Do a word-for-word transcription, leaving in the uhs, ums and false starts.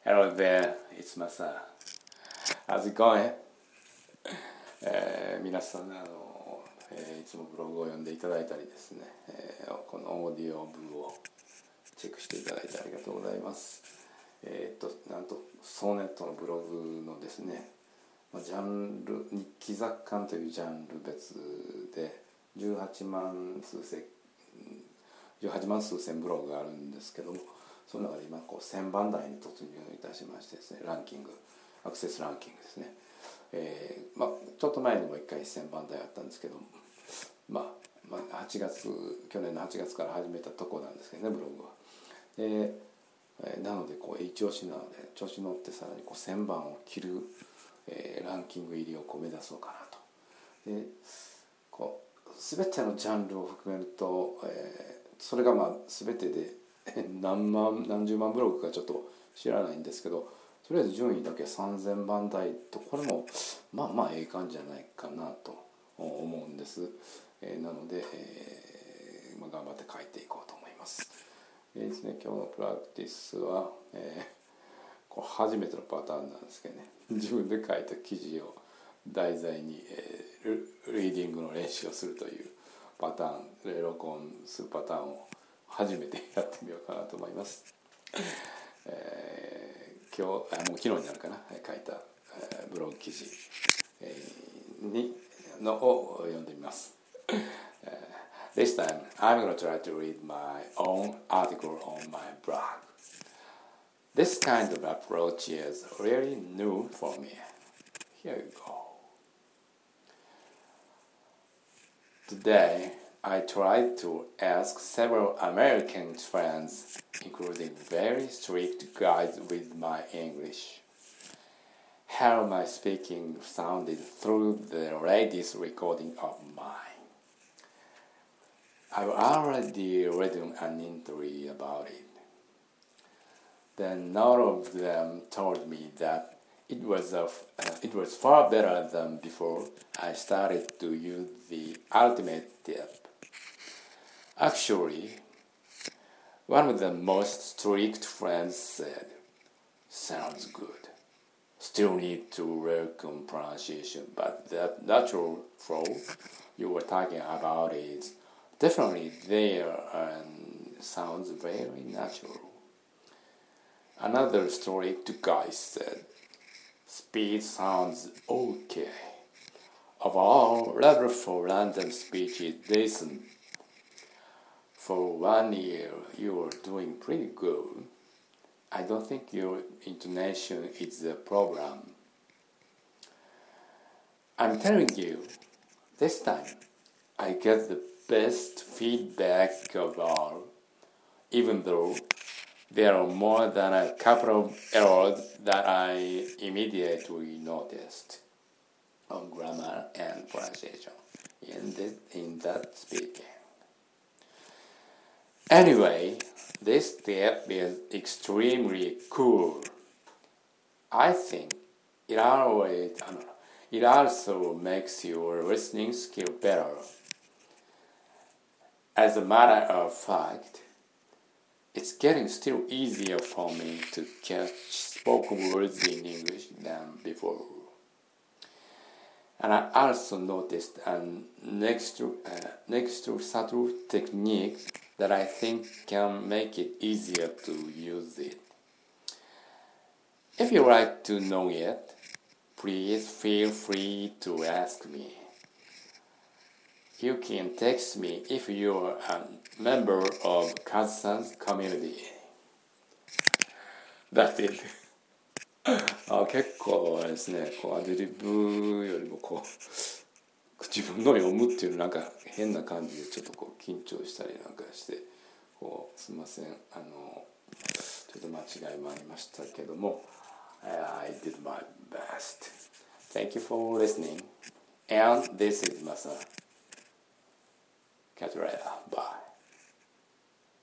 Hello there, it's Masa. How's it going? えー、皆さんあの、えー、いつもブログを読んでいただいたりですね、えー、このオーディオ部をチェックしていただいてありがとうございます。えー、っとなんとソーネットのブログのですね、ジャンル日記雑感というジャンル別でじゅうはちまん数千じゅうはちまん数千ブログがあるんですけども、その中で今こうせんばん台に突入いたしましてですね、ランキングアクセスランキングですね、えーまあ、ちょっと前にもいっかいせんばん台あったんですけども、まあ、まあはちがつ去年のはちがつから始めたとこなんですけどね、ブログは。でえー、なのでこう一押しなので調子乗ってさらにこうせんばんを切る、えー、ランキング入りをこう目指そうかなと。でこう全てのジャンルを含めると、えー、それがまあ全てで何万何十万ブログかちょっと知らないんですけど、とりあえず順位だけさんぜんばん台と、これもまあまあええ感じじゃないかなと思うんです。えー、なので、えーまあ、頑張って書いていこうと思います。えーですね、今日のプラクティスは、えー、こう初めてのパターンなんですけどね、自分で書いた記事を題材に、えー、リーディングの練習をするというパターン、録音するパターンを初めてやってみようかなと思います。えー、今日あもう昨日になるかな書いた、えー、ブログ記事、えー、にのを読んでみます。This time, I'm going to try to read my own article on my blog. This kind of approach is really new for me. Here you go. Today, I tried to ask several American friends, including very strict guides with my English, how my speaking sounded through the latest recording of mine. I've already written an entry about it. Then none of them told me that it was a, uh, it was far better than before I started to use the ultimate tip. Actually, one of the most strict friends said, "Sounds good. Still need to work on pronunciation, but that natural flow you were talking about is definitely there and sounds very natural." Another strict guy said, "Speed sounds okay. Overall, level for London speech is decent. For one year, you are doing pretty good. I don't think your intonation is a problem." I'm telling you, this time, I get the best feedback of all, even though there are more than a couple of errors that I immediately noticed on grammar and pronunciation in, this, in that speaking. Anyway, this tip is extremely cool. I think it always, it also makes your listening skill better. As a matter of fact, it's getting still easier for me to catch spoken words in English than before. And I also noticed an next to, uh, next to subtle technique that I think can make it easier to use it. If you'd like to know it, please feel free to ask me. You can text me if you're a member of Kazu-san's community. That's it. あ結構ですね、こうアドリブよりもこう自分の読むっていうなんか変な感じでちょっとこう緊張したりなんかして、こうすみません、あのちょっと間違いもありましたけども、I did my best. Thank you for listening. And this is Masa. Catch you later. Bye.